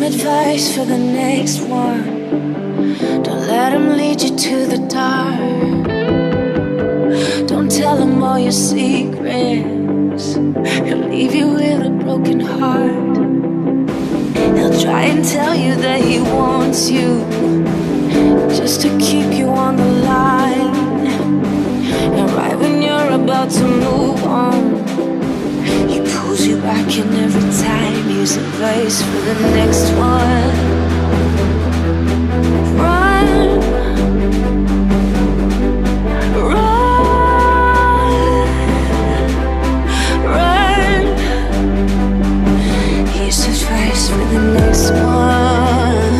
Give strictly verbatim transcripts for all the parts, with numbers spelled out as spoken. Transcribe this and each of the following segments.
advice for the next one. Don't let him lead you to the dark. Don't tell him all your secrets. He'll leave you with a broken heart. He'll try and tell you that he wants you, just to keep you on the line. And right when you're about to move on, he pulls you back in every time. Here's advice for the next one. Run, run, run. Here's advice for the next one.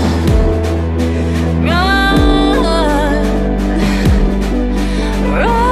Run, run.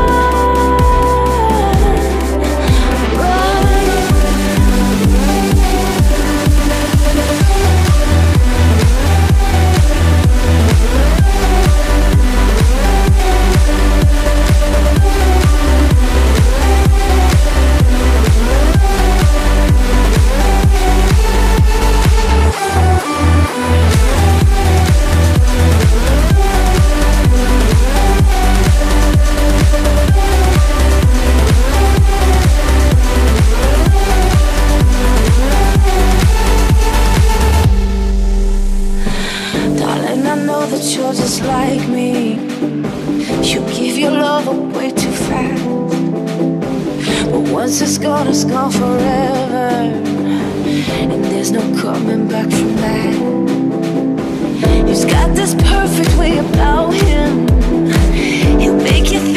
You're just like me. You give your love away too fast, but once it's gone, it's gone forever, and there's no coming back from that. He's got this perfect way about him. He'll make you think